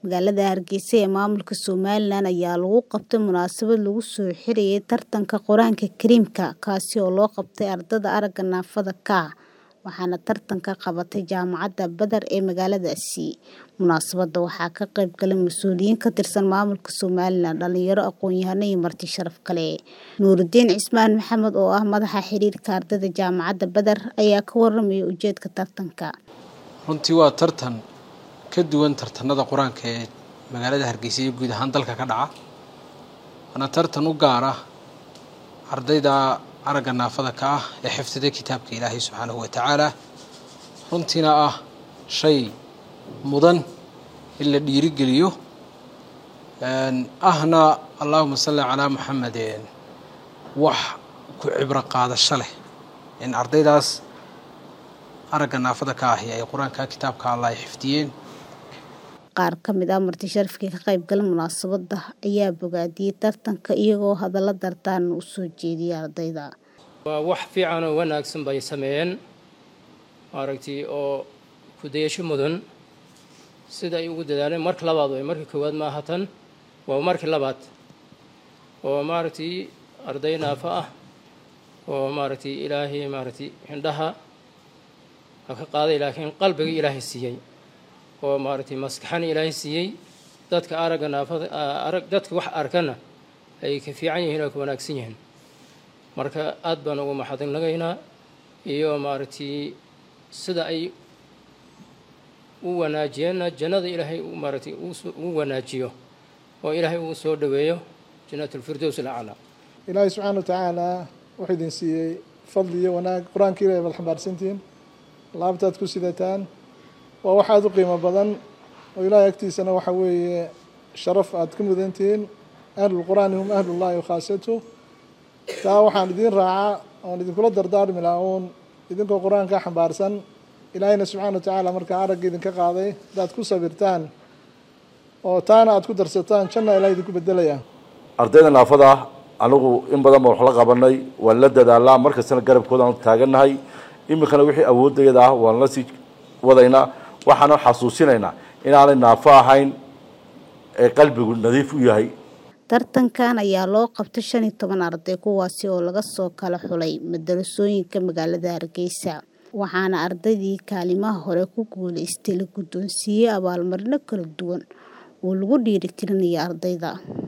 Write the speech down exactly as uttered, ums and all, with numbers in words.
Magaalada Hargeysa ee maamulka Somaliland ayaa lagu qabtay munaasabad lagu soo xiriyay tartanka Quraanka Kariimka kaasi oo loo qabtay ardayda aragga naafada ka ah waxaana tartanka qabatay Jaamacadda Badar ee magaaladaasi. Munaasabadda waxaa ka qayb galay mas'uuliyiin ka tirsan maamulka Somaliland, dhalinyaro, aqoon-yahano iyo marti sharaf kale. Nuuridiin Cismaan Maxamed oo ah madaxa xiriirka ardayda Jaamacadda Badar ayaa ka warramay ujeedka tartanka. runtii waa tartan ka duwan tartanada quraanka ee magaalada Hargeysa iyo guud ahaan dalka ka dhaca. Ana tartan u gaar ah ardayda aragga naafada ka ah ee xifdiday kitaabka Ilaahay subhanahu wa ta'ala. runtiina ah shay mudan in la dhiirigeliyo een ahna Allahumma salli ala Muhammadin wax ku cibra qaadasho leh in ardaydaas aragga naafada ka ah ay quraanka kitaabka Allah ay xifdiyeen. Qaar ka mid ah marti sharafkii ka qayb galay munaasabadda ayaa bogaadiyay tartanka iyagoo hadallo dartaan u soo jeediyay ardayda. waa wax fiican oo wanaagsan bay sameeyeen aragti oo ku dayasho mudan sida ay ugu dadaaleen marka labaad way markii koowaad ma ahatan waa markii labaad oo maaragtay arday naafa ah oo maaragtay Ilaahay maaragtay indhaha ka qaaday laakiin qalbiga Ilaahay siiyay oo maaragtay maskaxan Ilaahay siiyay dadka aragga naafada arag dadka wax arkana ay ka fiican yihiin oo ka wanaagsan yihiin marka aad baan ugu mahadnaqaynaa iyo maaragtay sida ay u wanaajiyeen jannada Ilaahay u maaragtay u wanaajiyo oo Ilaahay uu soo dhaweeyo jannatul firdaws al-aala. Ilaahay subhanahu wa ta'ala wuxuu idin siiyay fadli iyo wanaag quraanka Ilaahay wal xambaarsantiin laabtaad ku sidataan waa wax aad u qiimo badan oo Ilaahay agtiisana waxa weeye sharaf aad ka mudantiin ahlul quraan hum ahlullahi wa khaasatu taa waxaan idin raacaa oo idin kula dardaarmi lahayn idinkoo quraanka xambaarsan Ilaahayna subhanahu wa ta'ala marka arag idin ka qaaday dad ku sabirtaan oo taana aad ku darsataan janna Ilaahay idinku bedelaya. ardayda naafada anigu in badan ma wax la qabanay waan la dadaalaa markastana garabkooda aan taaganahay imikana wixii awoodayada ah waan la sii wadaynaa waxaan xasuusinaynaa in aanay naafo ahayn ee qalbigu nadiif u yahay. Tartankan ayaa loo qabtay shan iyo toban arday kuwaasi oo laga soo kala xulay madarasooyinka magaalada Hargeysa waxaana ardaydii kaalimaha hore ku guuleystay la guddoonsiiyay abaalmarino kala duwan oo lagu dhiirigelinayo ardayda.